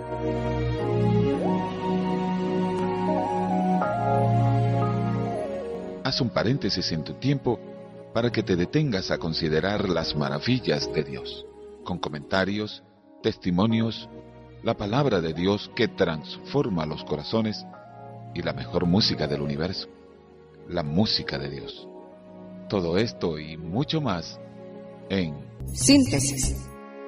Haz un paréntesis en tu tiempo para que te detengas a considerar las maravillas de Dios, con comentarios, testimonios, la palabra de Dios que transforma los corazones y la mejor música del universo, la música de Dios. Todo esto y mucho más en Síntesis.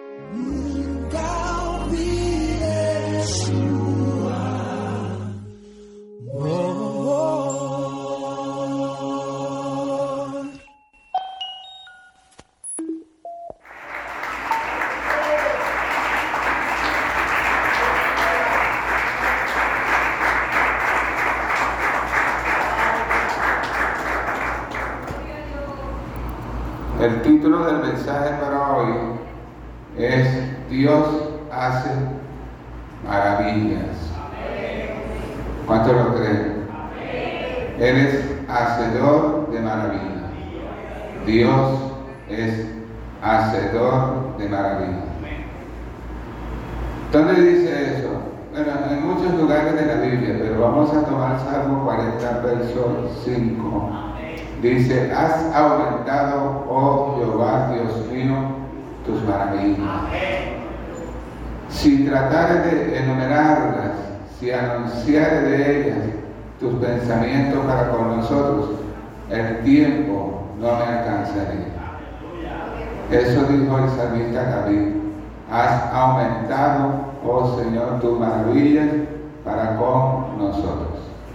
El título del mensaje para hoy es Dios hace maravillas. ¿Cuántos lo creen? Él es hacedor de maravillas. Dios es hacedor de maravillas. ¿Dónde dice eso? Bueno, en muchos lugares de la Biblia, pero vamos a tomar Salmo 40, verso 5. Dice, has aumentado, oh Jehová, Dios mío, tus maravillas. Si tratare de enumerarlas, si anunciare de ellas tus pensamientos para con nosotros, el tiempo no me alcanzaría. Eso dijo el salmista David. Has aumentado, oh Señor, tus maravillas para con nosotros.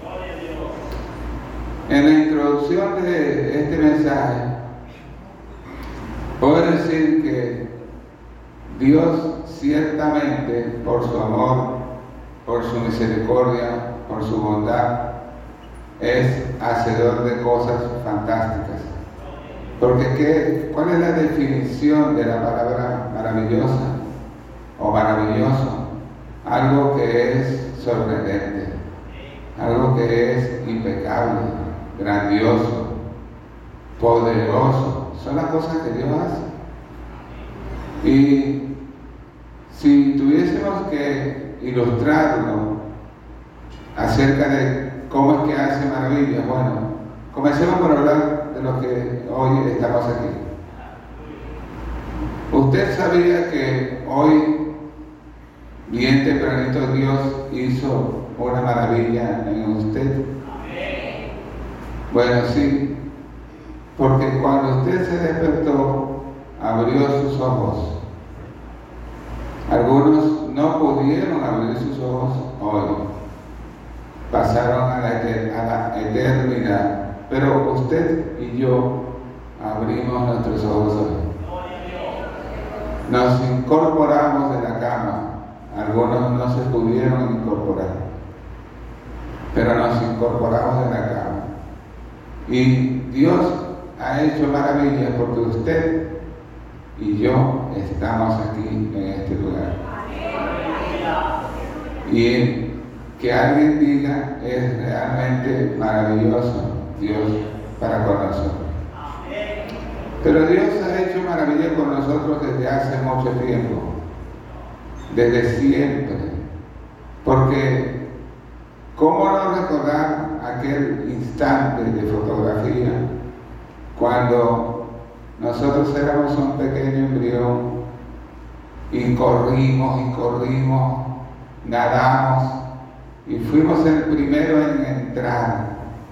En la introducción de este mensaje, puedo decir que Dios ciertamente, por su amor, por su misericordia, por su bondad, es hacedor de cosas fantásticas. Porque ¿cuál es la definición de la palabra maravillosa o maravilloso? Algo que es sorprendente, algo que es impecable, grandioso, poderoso. Son las cosas que Dios hace. Y si tuviésemos que ilustrarlo acerca de cómo es que hace maravillas, bueno, comencemos por hablar de lo que hoy estamos aquí. ¿Usted sabía que hoy, bien tempranito, Dios hizo una maravilla en usted? Bueno, sí, porque cuando usted se despertó, abrió sus ojos. Algunos no pudieron abrir sus ojos hoy, pasaron a la eternidad, pero usted y yo abrimos nuestros ojos hoy. Nos incorporamos de la cama, algunos no se pudieron incorporar, pero nos incorporamos de la cama. Y Dios ha hecho maravillas porque usted y yo estamos aquí en este lugar. Y que alguien diga es realmente maravilloso Dios para con nosotros. Pero Dios ha hecho maravillas con nosotros desde hace mucho tiempo, desde siempre. Porque ¿cómo no recordar aquel instante de fotografía cuando nosotros éramos un pequeño embrión y corrimos, nadamos y fuimos el primero en entrar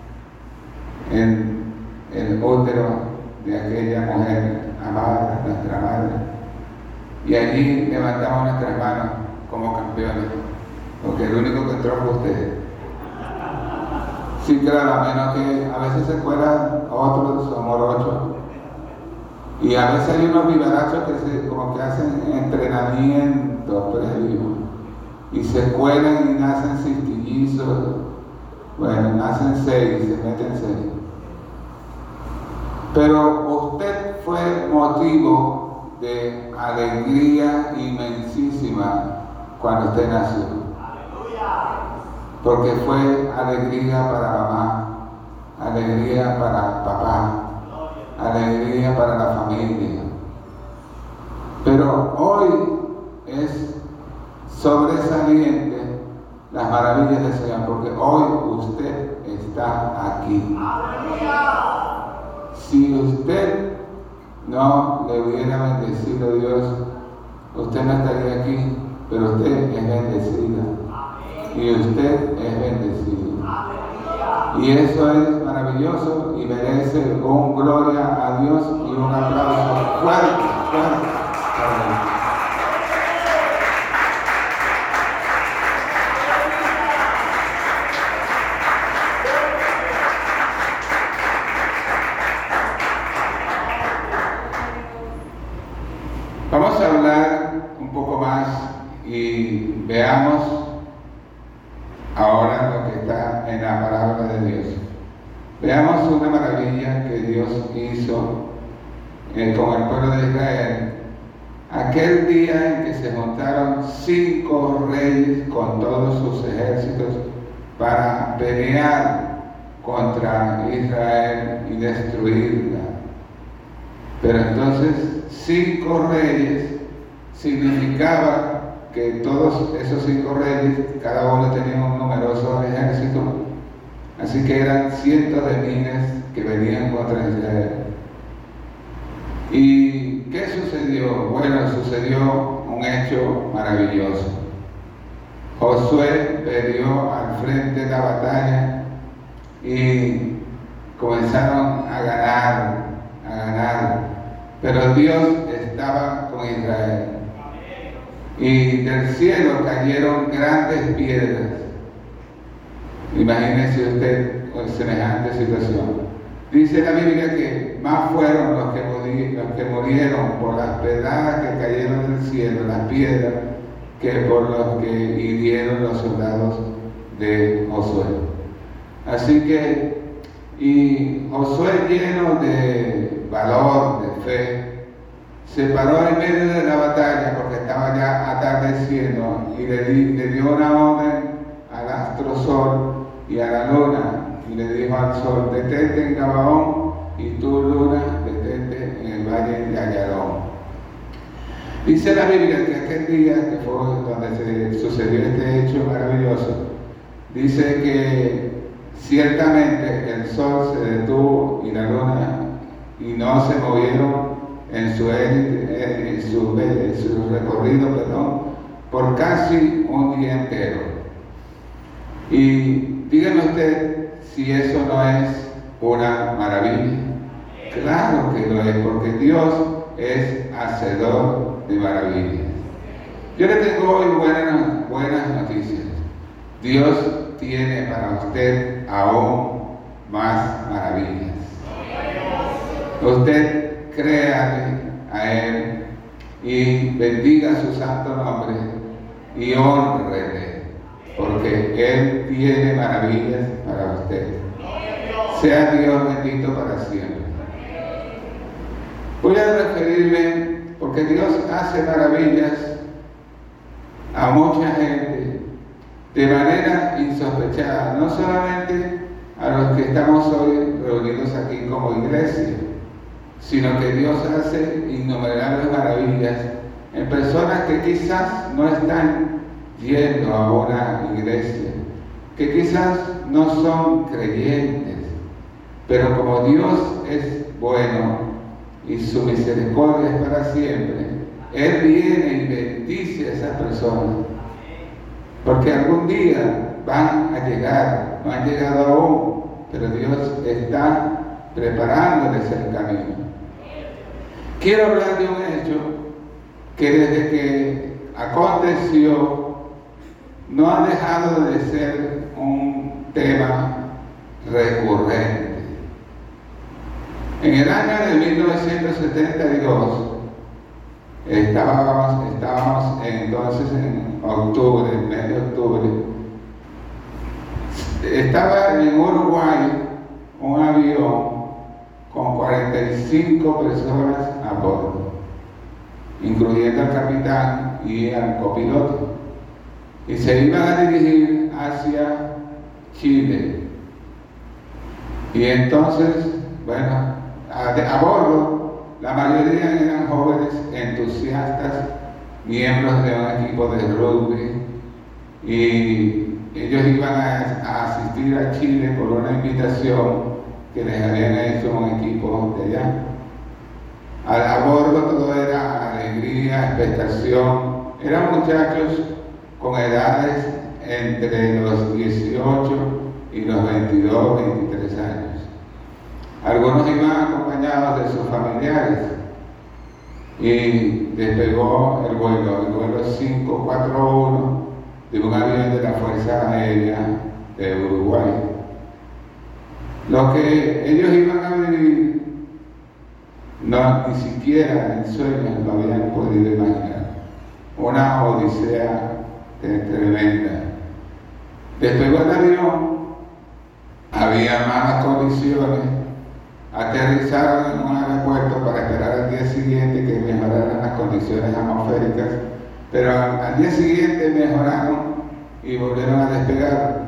en el útero de aquella mujer amada, nuestra madre, y allí levantamos nuestras manos como campeones, porque el único que entró fue usted. Sí, claro, a menos que a veces se cuelan otros morochos, y a veces hay unos vivarachos que como que hacen entrenamiento previo y se cuelan y nacen cistillizos. Bueno, nacen 6, se meten 6. Pero usted fue motivo de alegría inmensísima cuando usted nació. Porque fue alegría para mamá, alegría para papá, alegría para la familia. Pero hoy es sobresaliente las maravillas del Señor, porque hoy usted está aquí. Si usted no le hubiera bendecido a Dios, usted no estaría aquí, pero usted es bendecida y usted es bendecido. Y eso es maravilloso y merece un gloria a Dios y un aplauso fuerte, fuerte para Dios. Vamos a hablar un poco más y veamos ahora lo que está en la palabra de Dios. Veamos una maravilla que Dios hizo con el pueblo de Israel. Aquel día en que se juntaron 5 reyes con todos sus ejércitos para pelear contra Israel y destruirla. Pero entonces 5 reyes significaba que todos esos 5 reyes, cada uno tenía un numeroso ejército, así que eran cientos de miles que venían contra Israel. ¿Y qué sucedió? Bueno, sucedió un hecho maravilloso. Josué peleó al frente de la batalla y comenzaron a ganar, pero Dios estaba con Israel. Y del cielo cayeron grandes piedras. Imagínese usted con semejante situación. Dice la Biblia que más fueron los que murieron por las pedradas que cayeron del cielo, las piedras, que por los que hirieron los soldados de Josué. Así que, y Josué, lleno de valor, de fe, se paró en medio de la batalla porque estaba ya atardeciendo y le dio una orden al astro sol y a la luna y le dijo al sol: detente en Gabaón, y tú, luna, detente en el valle de Ayalón. Dice la Biblia que aquel día, que fue donde se sucedió este hecho maravilloso, dice que ciertamente el sol se detuvo y la luna, y no se movieron en su recorrido, por casi un día entero. Y dígame usted si eso no es una maravilla. Claro que lo es, porque Dios es hacedor de maravillas. Yo le tengo hoy buenas noticias. Dios tiene para usted aún más maravillas. Usted créale a Él y bendiga su santo nombre y honrele, porque Él tiene maravillas para usted. Sea Dios bendito para siempre. Voy a referirme, porque Dios hace maravillas a mucha gente de manera insospechada, no solamente a los que estamos hoy reunidos aquí como iglesia, sino que Dios hace innumerables maravillas en personas que quizás no están yendo a una iglesia, que quizás no son creyentes, pero como Dios es bueno y su misericordia es para siempre, Él viene y bendice a esas personas, porque algún día van a llegar, no han llegado aún, pero Dios está preparándoles el camino. Quiero hablar de un hecho que desde que aconteció no ha dejado de ser un tema recurrente. En el año de 1972, estábamos entonces en octubre, el mes de octubre, estaba en Uruguay un avión con 45 personas a bordo, incluyendo al capitán y al copiloto, y se iban a dirigir hacia Chile. Y entonces, bueno, a bordo, la mayoría eran jóvenes entusiastas, miembros de un equipo de rugby, y ellos iban a asistir a Chile por una invitación que les habían hecho un equipo de allá. A bordo todo era alegría, expectación. Eran muchachos con edades entre los 18 y los 22, 23 años. Algunos iban acompañados de sus familiares y despegó el vuelo 541 de un avión de la Fuerza Aérea de Uruguay. Lo que ellos iban a vivir, no, ni siquiera en sueños lo habían podido imaginar. Una odisea tremenda. Despegó el avión, había malas condiciones, aterrizaron en un aeropuerto para esperar al día siguiente que mejoraran las condiciones atmosféricas, pero al día siguiente mejoraron y volvieron a despegar.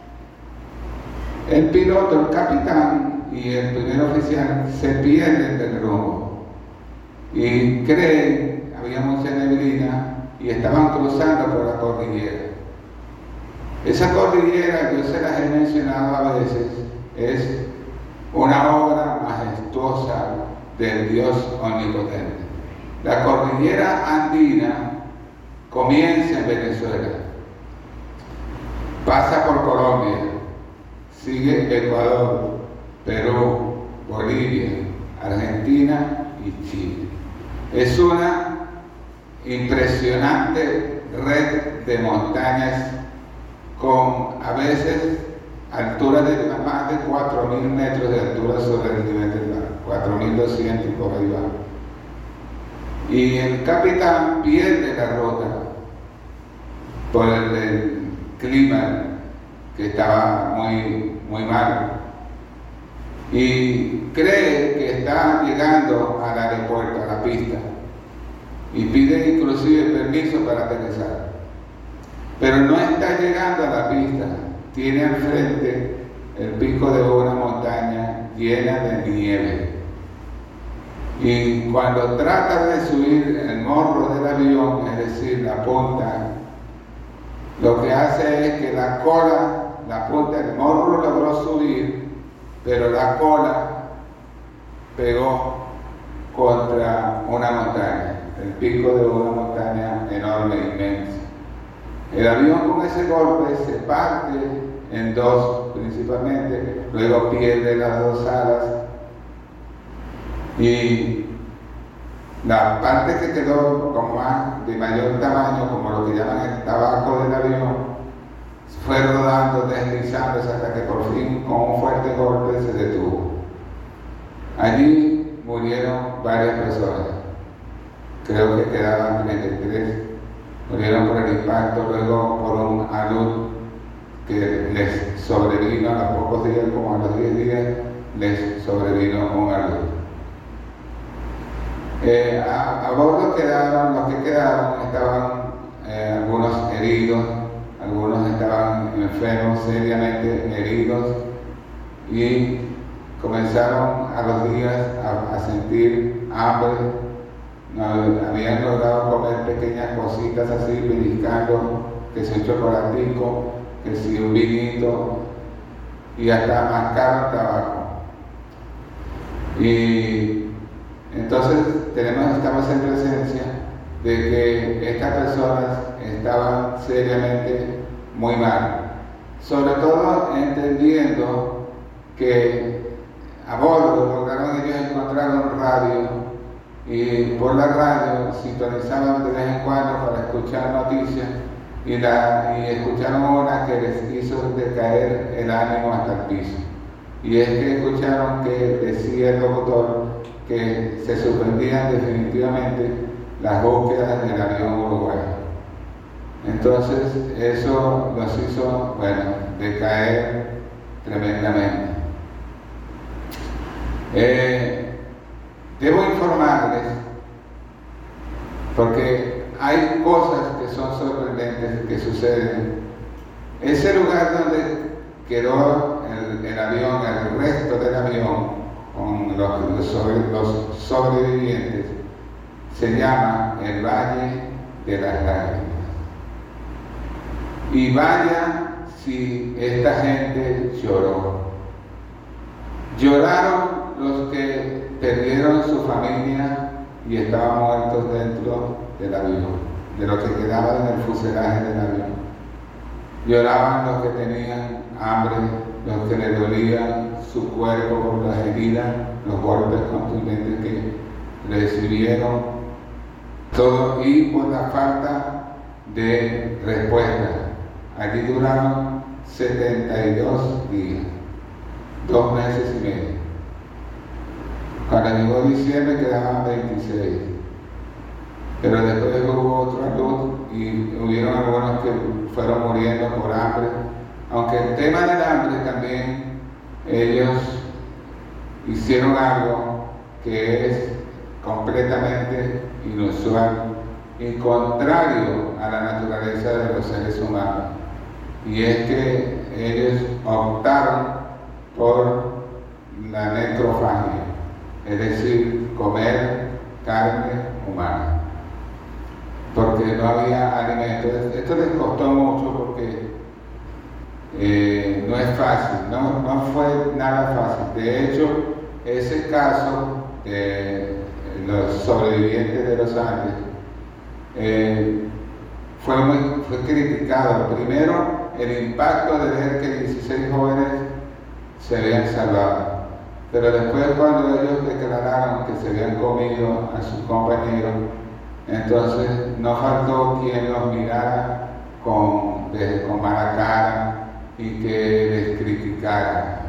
El piloto, el capitán y el primer oficial se pierden del rumbo y creen, había mucha neblina y estaban cruzando por la cordillera. Esa cordillera, yo se las he mencionado a veces, es una obra majestuosa del Dios omnipotente. La cordillera andina comienza en Venezuela, pasa por Colombia, sigue Ecuador, Perú, Bolivia, Argentina y Chile. Es una impresionante red de montañas con a veces altura de más de 4.000 metros de altura sobre el nivel del mar, 4.200 y por ahí va. Y el capitán pierde la ruta por el clima que estaba muy mal y cree que está llegando al aeropuerto, a la pista, y pide inclusive permiso para aterrizar, pero no está llegando a la pista. Tiene al frente el pico de una montaña llena de nieve y cuando trata de subir el morro del avión, es decir, la punta, lo que hace es que la cola, la punta, el morro logró subir, pero la cola pegó contra una montaña, el pico de una montaña enorme, inmensa. El avión con ese golpe se parte en dos principalmente, luego pierde las dos alas y la parte que quedó como más de mayor tamaño, como lo que llaman el tabaco del avión, fue rodando, deslizándose hasta que por fin con un fuerte golpe se detuvo. Allí murieron varias personas, creo que quedaban 33, murieron por el impacto, luego por un alud que les sobrevino a los pocos días, como a los 10 días, les sobrevino un alud. A bordo quedaron, los que quedaron, estaban algunos heridos, algunos estaban enfermos, seriamente heridos, y comenzaron a los días a sentir hambre. Habían logrado comer pequeñas cositas así, pellizcando, que si un chocolatico, que si un vinito, y hasta mascaron tabaco. Y entonces estamos en presencia de que estas personas estaban seriamente muy mal, sobre todo entendiendo que a bordo lograron ellos encontrar un radio y por la radio sintonizaban de vez en cuando para escuchar noticias y escucharon una que les hizo decaer el ánimo hasta el piso, y es que escucharon que decía el locutor que se suspendían definitivamente las búsquedas del avión uruguayo. Entonces eso los hizo, decaer tremendamente. Debo informarles, porque hay cosas que son sorprendentes que suceden. Ese lugar donde quedó el avión, el resto del avión, con los sobrevivientes, se llama el Valle de las Lágrimas. Y vaya si esta gente lloró. Lloraron los que perdieron su familia y estaban muertos dentro del avión, de los que quedaban en el fuselaje del avión. Lloraban los que tenían hambre, los que les dolía su cuerpo por las heridas, los golpes contundentes que recibieron, todo, y por la falta de respuesta. Allí duraron 72 días, 2 meses y medio. Cuando llegó diciembre quedaban 26. Pero después hubo otra luz y hubieron algunos que fueron muriendo por hambre. Aunque el tema del hambre también, ellos hicieron algo que es completamente inusual y contrario a la naturaleza de los seres humanos. Y es que ellos optaron por la necrofagia, es decir, comer carne humana, porque no había alimentos. Esto les costó mucho porque no es fácil, no fue nada fácil. De hecho, ese caso de los sobrevivientes de los Andes fue criticado. Primero, el impacto de ver que 16 jóvenes se habían salvado, pero después cuando ellos declararon que se habían comido a sus compañeros, entonces no faltó quien los mirara con mala cara y que les criticara.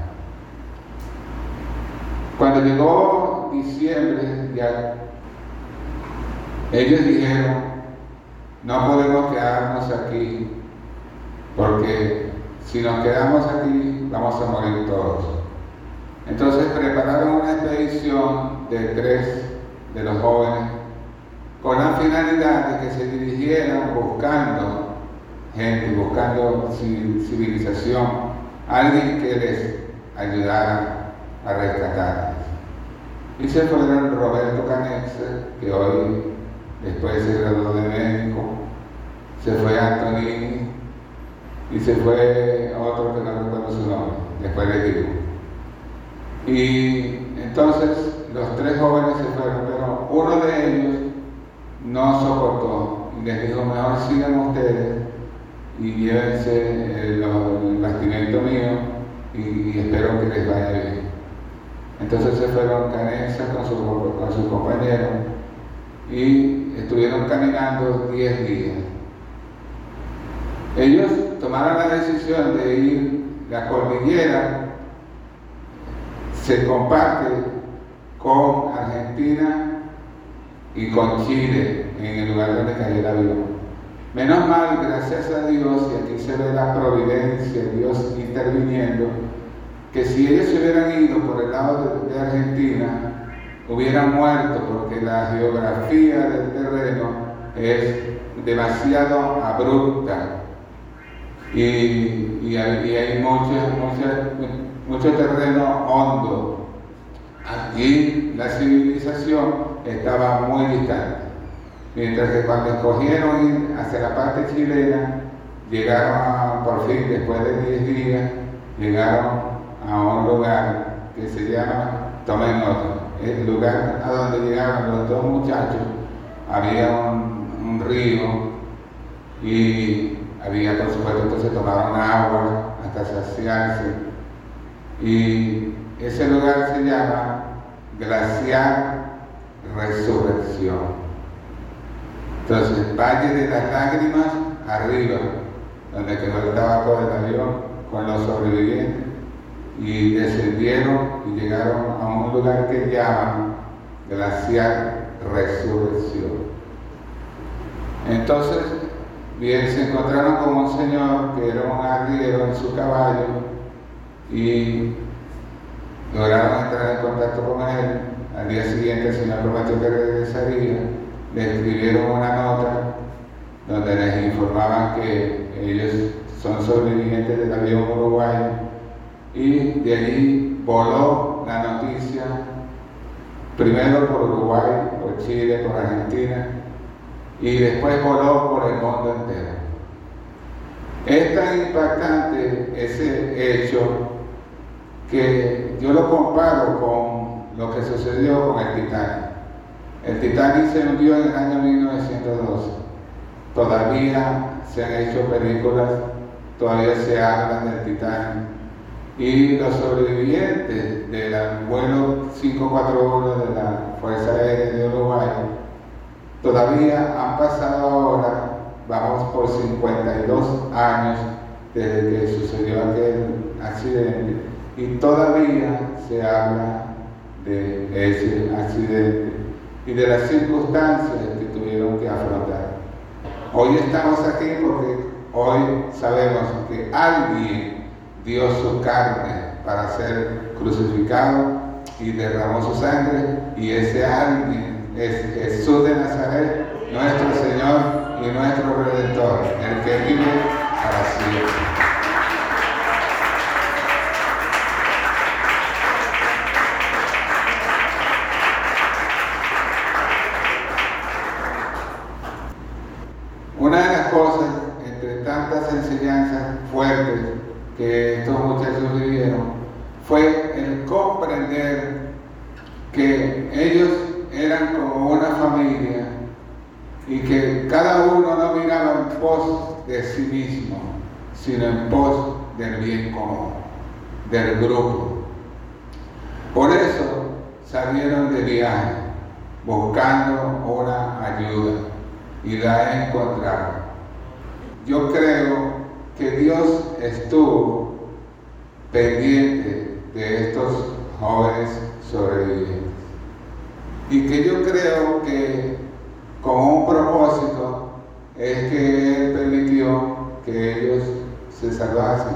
Cuando llegó diciembre, ya ellos dijeron: no podemos quedarnos aquí, porque si nos quedamos aquí vamos a morir todos. Entonces prepararon una expedición de 3 de los jóvenes con la finalidad de que se dirigieran buscando gente, buscando civilización, alguien que les ayudara a rescatarles. Y se fueron Roberto Canexe, que hoy después se graduó de médico, se fue Antonini y se fue otro que no recuerdo su nombre, después les digo. Y entonces los 3 jóvenes se fueron, pero uno de ellos no soportó y les dijo: mejor sigan ustedes y llévense el bastimento mío y espero que les vaya bien. Entonces se fueron Canexa con sus compañeros y estuvieron caminando 10 días. Ellos tomaron la decisión de ir, la cordillera se comparte con Argentina y con Chile en el lugar donde cayó el avión. Menos mal, gracias a Dios, y aquí se ve la providencia, Dios interviniendo, que si ellos se hubieran ido por el lado de Argentina, hubieran muerto, porque la geografía del terreno es demasiado abrupta y hay mucho terreno hondo. Aquí la civilización estaba muy distante, mientras que cuando escogieron ir hacia la parte chilena, llegaron por fin, después de 10 días, llegaron a un lugar que se llama, tomen nota, el lugar a donde llegaron los 2 muchachos. Había un río y había, por supuesto, entonces tomaron agua hasta saciarse, y ese lugar se llama Glaciar Resurrección. Entonces, Valle de las Lágrimas, arriba, donde quedó el tabaco del avión con los sobrevivientes, y descendieron y llegaron a un lugar que llaman Glaciar Resurrección. Entonces, bien, se encontraron con un señor que era un arriero en su caballo y lograron entrar en contacto con él. Al día siguiente el señor prometió que regresaría. Le escribieron una nota donde les informaban que ellos son sobrevivientes del avión uruguayo, y de allí voló la noticia, primero por Uruguay, por Chile, por Argentina, y después voló por el mundo entero. Es tan impactante ese hecho que yo lo comparo con lo que sucedió con el Titanic. El Titanic se hundió en el año 1912. Todavía se han hecho películas, todavía se hablan del Titanic. Y los sobrevivientes del vuelo 541 de la Fuerza Aérea de Uruguay todavía han pasado ahora, vamos por 52 años desde que sucedió aquel accidente, y todavía se habla de ese accidente y de las circunstancias que tuvieron que afrontar. Hoy estamos aquí porque hoy sabemos que alguien dio su carne para ser crucificado y derramó su sangre, y ese alguien es Jesús de Nazaret, nuestro Señor y nuestro Redentor, el que vive para siempre. Una de las cosas, entre tantas enseñanzas fuertes que estos muchachos vivieron, fue el comprender que ellos eran como una familia y que cada uno no miraba en pos de sí mismo, sino en pos del bien común, del grupo. Por eso salieron de viaje, buscando una ayuda, y la encontraron. Yo creo que Dios estuvo pendiente de estos jóvenes sobrevivientes, y que yo creo que con un propósito es que Él permitió que ellos se salvasen,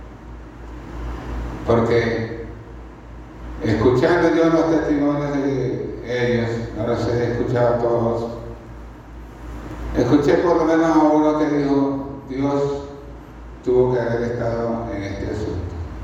porque escuchando yo los testimonios de ellos, no los he escuchado todos, escuché por lo menos a uno que dijo: Dios tuvo que haber estado en este asunto.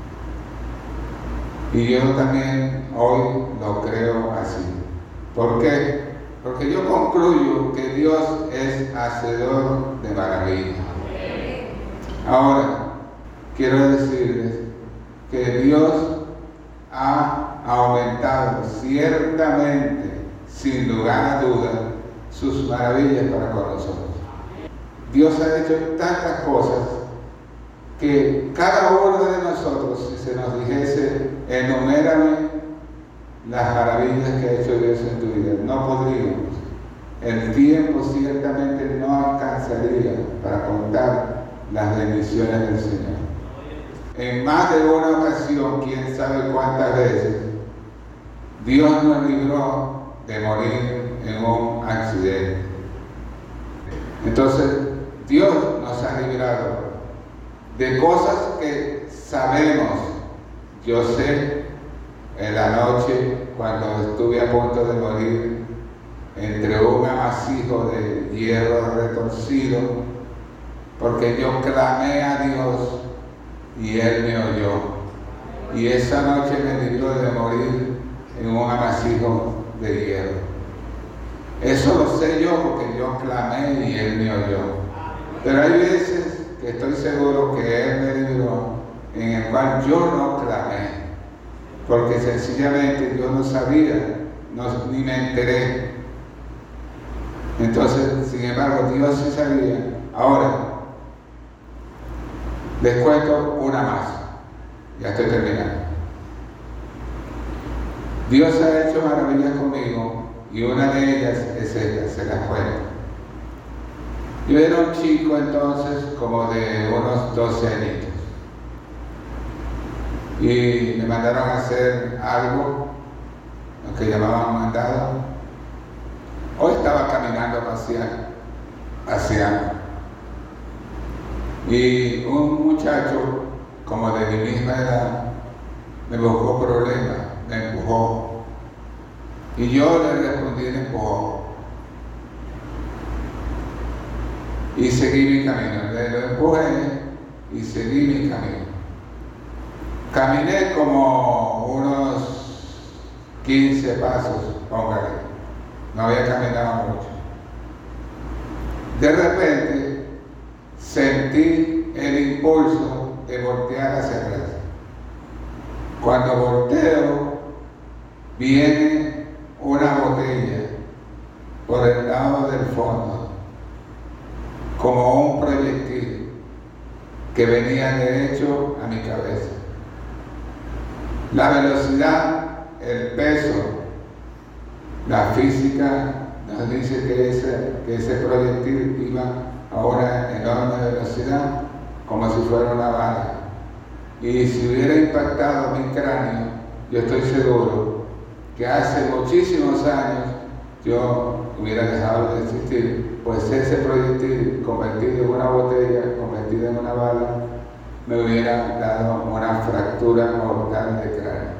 Y yo también hoy lo creo así. ¿Por qué? Porque yo concluyo que Dios es hacedor de maravillas. Ahora, quiero decirles que Dios ha aumentado ciertamente, sin lugar a dudas, sus maravillas para con nosotros. Dios ha hecho tantas cosas que cada uno de nosotros, si se nos dijese, enumérame las maravillas que ha hecho Dios en tu vida, no podríamos. El tiempo ciertamente no alcanzaría para contar las bendiciones del Señor. En más de una ocasión, quién sabe cuántas veces, Dios nos libró de morir en un accidente. Entonces, Dios nos ha librado de cosas que sabemos. Yo sé, en la noche, cuando estuve a punto de morir, entre un amasijo de hierro retorcido, porque yo clamé a Dios y Él me oyó. Y esa noche me libró de morir en un amasijo de hierro. Eso lo sé yo porque yo clamé y Él me oyó. Pero hay veces que estoy seguro que Él me libró en el cual yo no clamé, porque sencillamente yo no sabía, ni me enteré. Entonces, sin embargo, Dios sí sabía. Ahora, les cuento una más. Ya estoy terminando. Dios ha hecho maravillas conmigo, y una de ellas es esta, se las cuento. Yo era un chico entonces, como de unos 12 añitos, y me mandaron a hacer algo, lo que llamaban mandado. Hoy estaba caminando paseando, y un muchacho, como de mi misma edad, me buscó problemas, me empujó, y yo le respondí el empujón, y seguí mi camino. Le lo empujé y seguí mi camino. Caminé como unos 15 pasos, póngale, no había caminado mucho. De repente sentí el impulso de voltear hacia atrás. Cuando volteo, viene una botella por el lado del fondo, como un proyectil que venía derecho a mi cabeza. La velocidad, el peso, la física nos dice que ese proyectil iba a una enorme velocidad, como si fuera una bala. Y si hubiera impactado mi cráneo, yo estoy seguro que hace muchísimos años yo hubiera dejado de existir, pues ese proyectil convertido en una botella, convertido en una bala, me hubiera dado una fractura mortal de cráneo.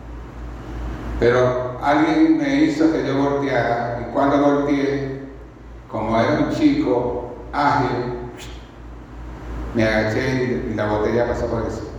Pero alguien me hizo que yo volteara, y cuando volteé, como era un chico ágil, me agaché y la botella pasó por eso.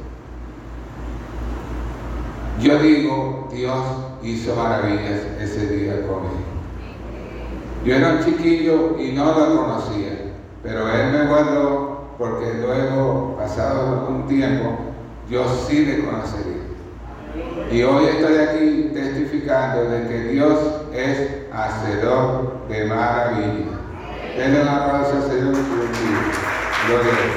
Yo digo, Dios hizo maravillas ese día conmigo. Yo era un chiquillo y no lo conocía, pero Él me guardó porque luego, pasado un tiempo, yo sí le conocería. Y hoy estoy aquí testificando de que Dios es hacedor de maravillas. Denle un aplauso al Señor y gloria a Dios.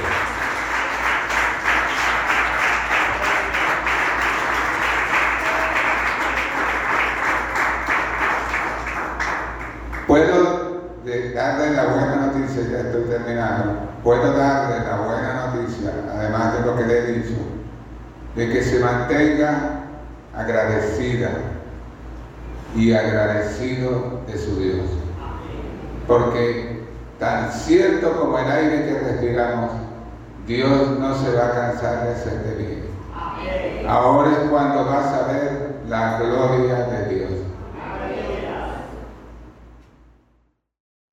Puedo darle la buena noticia, ya estoy terminando, puedo darle la buena noticia, además de lo que le he dicho, de que se mantenga agradecida y agradecido de su Dios. Porque tan cierto como el aire que respiramos, Dios no se va a cansar de hacerte bien. Ahora es cuando